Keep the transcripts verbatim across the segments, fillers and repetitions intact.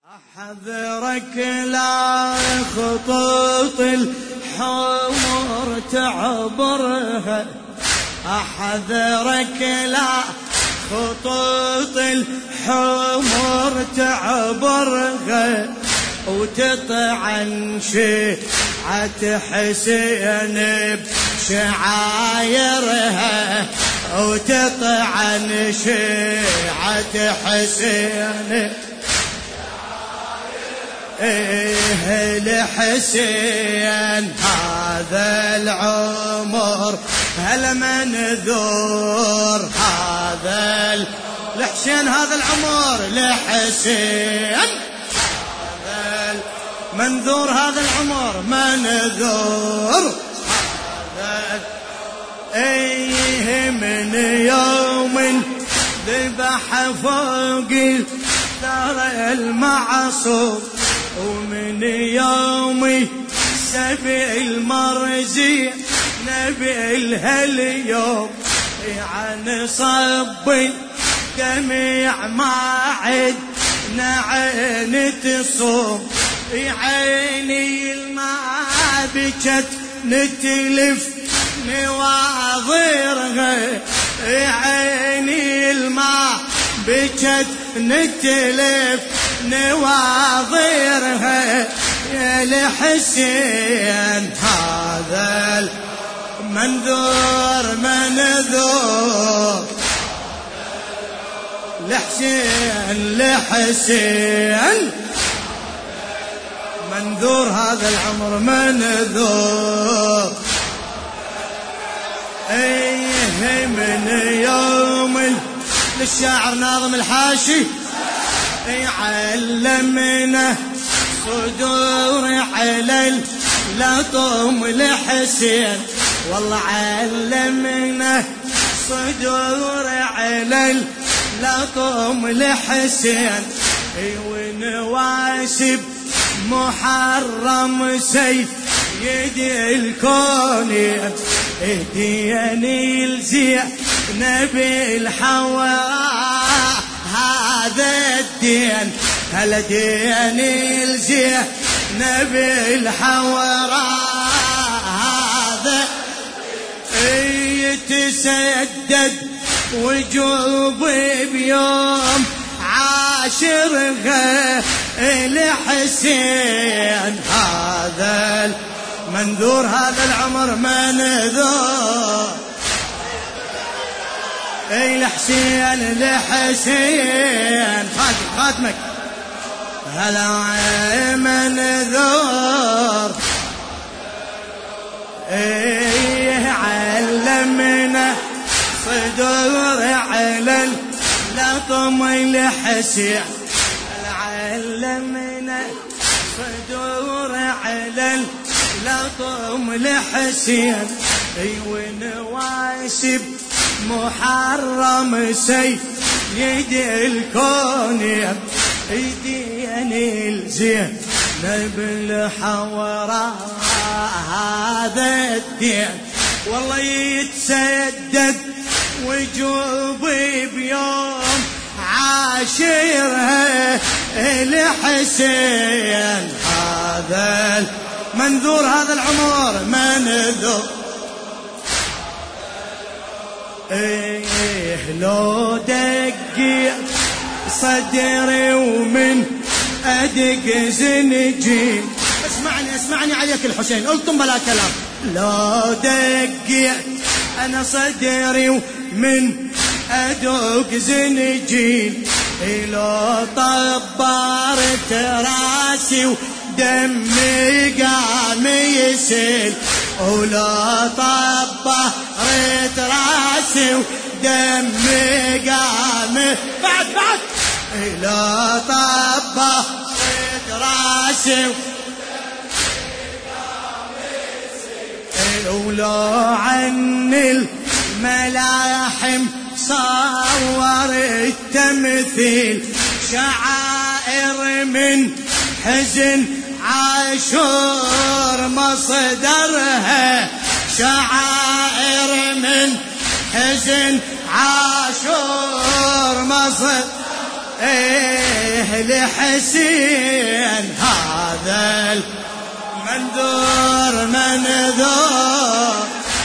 أحذرك لا خطوط الحمر تعبرها، أحذرك لا خطوط الحمر تعبرها وتطعن شيعة حسين بشعايرها، وتطعن شيعة حسين إيه لحسين. هذا العمر هل منذور، هذا لحسين هذا العمر لحسين، هذا منذور هذا العمر منذور. هذا ايه من يوم ذبح فوق الثرى المعصوم، ومن يومي سبع المرزي نبي الهاليوم عن صبي دمع ما عدنا عين تصوم، عيني الماء بكت نتلف نواظرها، عيني الماء بكت نتلف نواظرها يا لحسين. هذا المنذور منذور لحسين لحسين، منذور هذا العمر منذور. ايه من يوم للشاعر ناظم الحاشي علمنا صدور على اللطم لحسين، والله علمنا صدور على اللطم لحسين، ونواسب محرم سيف يدي الكونين، اهديني الزيع نبي الحواء هذا الدين، هل ديني الزيع نبي الحوراء هذا يتسدد وجوبي بيوم عاشرها لحسين. هذا المنذور هذا العمر منذور اي لحسين لحسين. خاتم خاتمك هلا منذور ايه علمنا صدور على اللطم لحسين، علمنا صدور على اللطم لحسين، اي ونواسب محرم سيف يدي الكونين، ايديني الزين نبل حوراء هذا الدين، والله يتسدد وجوبي بيوم عاشرها لحسين. هذا منذور هذا العمر منذور ايه لو دقي صدري ومن ادق زنجين. اسمعني اسمعني عليك الحسين قلتم بلا كلام. لو دقي انا صدري ومن ادق زنجين، لو طبرت راسي ودمي قام يسيل، ولا طبرت راسي ودمي قام بعد بعد، لا طبرت راسي ودمي قام يسيل، ولو عن الملاحم صور التمثيل، شعائر من حزن عاشور مصدرها، شعائر من حزن عاشور مصدرها ايه لحسين هذا المنذور منذور.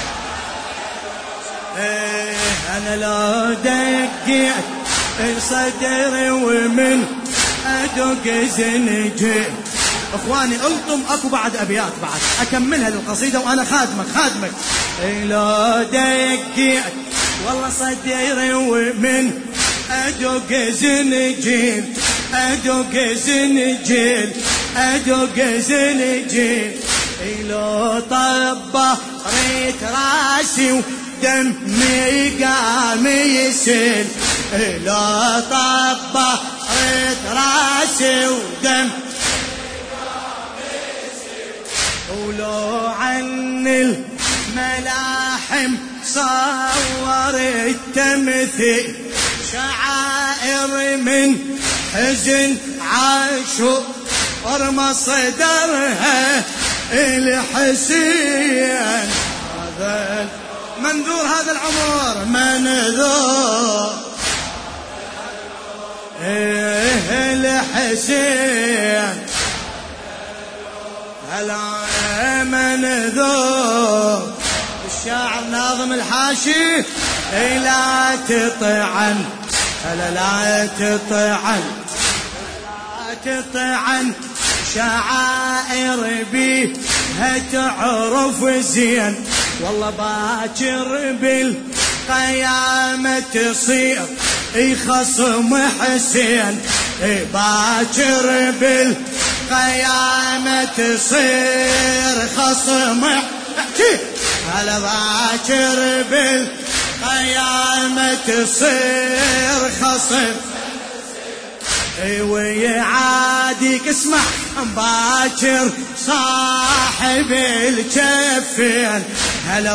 ايه انا لو دقيت صدري ومن ادق زنجي. اخواني الطم اكو بعد ابيات بعد اكملها للقصيده وانا خادمك خادمك. ايه لو دقيت والله صدري ومن ادق زنجيل ادق زنجيل ادق زنجيل. لو طبه ريت راسي ودمي قام يسيل. لو طبه ريت راسي ودم ولو عن الملاحم صور التمثيل. شعائر من حزن عاشور مصدرها الحسين هذا منذور هذا العمر منذور. ايه الحسين هلا منذور. الشاعر ناظم الحاشي لا تطعن هلا لا تطعن لا تطعن شعائر بيها تعرف زين. والله باكر بالقيامة تصير خصم حسين. باكر بالقيامة تصير خصم هلا باكر بالقيامة تصير خصم. ويعاديك اسمع باكر صاحب الكفين. هلا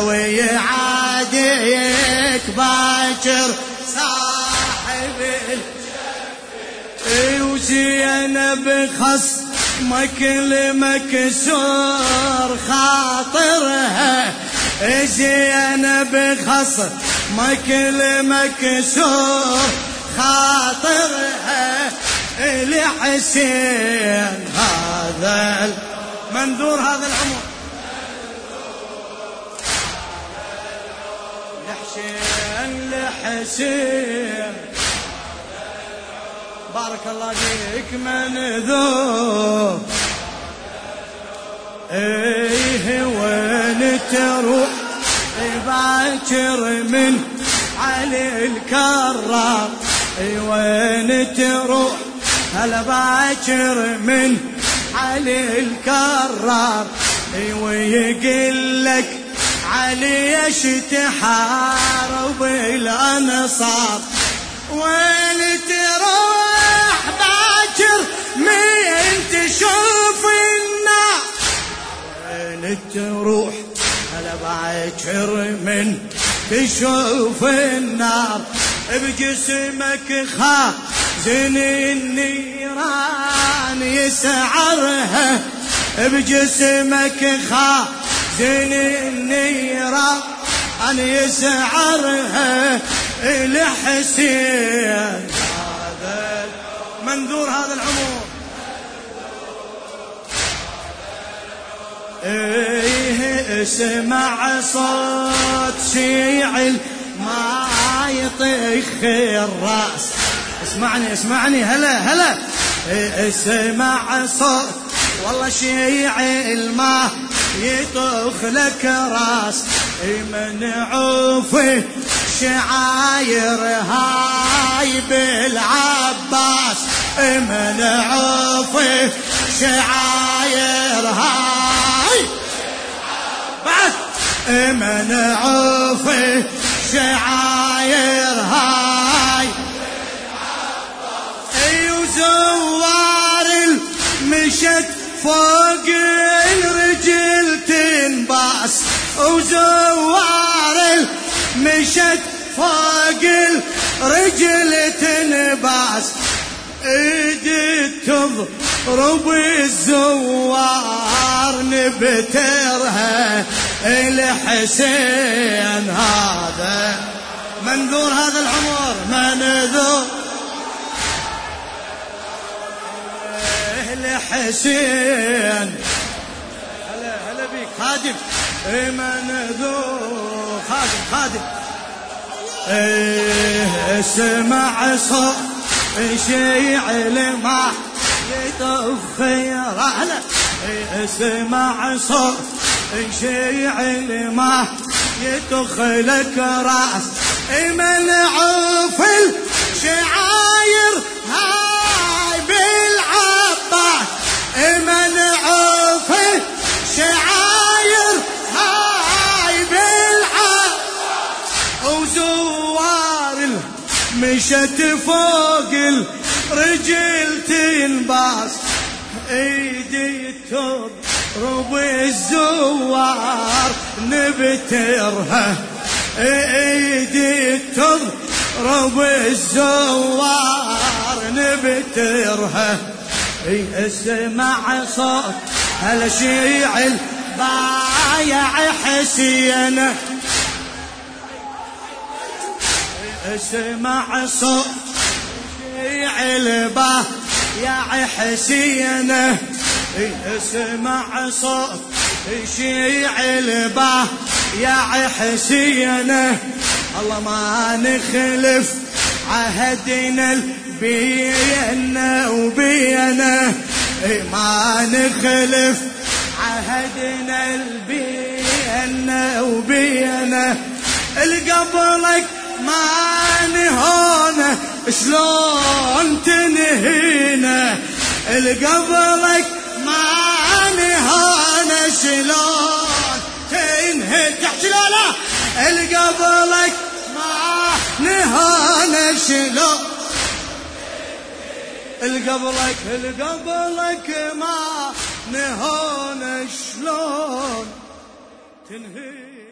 ويعاديك باكر صاحب الكفين. وزينب خصمك المكسور خاطرها. زينب خصمك المكسور خاطرها لحسين هذا المنذور هذا العمر لحسين لحسين. بارك الله فيك منذور. ايه وين تروح باكر من علي الكرار. وين تروح هلا باكر من علي الكرار. ويقول لك علي ايش تحارب الانصار. وين تروح باكر من تشوف النار. وين تروح هلا باكر من تشوف النار. بجسمك خازن النيران يسعرها. بجسمك خازن النيران يسعرها لحسين هذا منذور هذا العمر. ايه اسمع صوت شيعل ما يطخ الراس. اسمعني اسمعني هلا هلا. اسمع صوت والله شيعل ما يطخ لك راس. منعوفه شعاير هاي بالعباس. منعوفه شعاير هاي بعد منعوفه شعاير هاي. اي وزوار المشت فوق الرجل تنباس. وزوار المشت فوق الرجل تنباس. ايدي تضرب الزوار نبترها الحسين هذا منذور هذا العمر منذور. الحسين. هلا هلا بيك خادم من ذو خادم خادم. ايه اسمع صوت شيع الماء يطف رحلة. ايه اسمع صوت شيع الماء يطخ لك راس. منعوف الشعاير هاي بالعباس. منعوف الشعاير هاي بالعباس. وزوار مشت فوق الرجل تنباس. ايدي تضرب الزوار نبترها. ايدي تضرب الزوار نبترها. اسمع صوت هالشيع البايع حسين. اسمع صوت شيع البايع حسين. اسمع صوت شيع البايع حسين. الله ما نخلف عهدنا البينا وبينا. ما نخلف عهدنا البينا وبينا. القبلك ما نهونا شلون تنهينا. القبلك ما نهونا شلون تنهي. تحكي لا لا. القبلك ما نهونا شلون. القبلك القبلك ما نهونا شلون تنهي.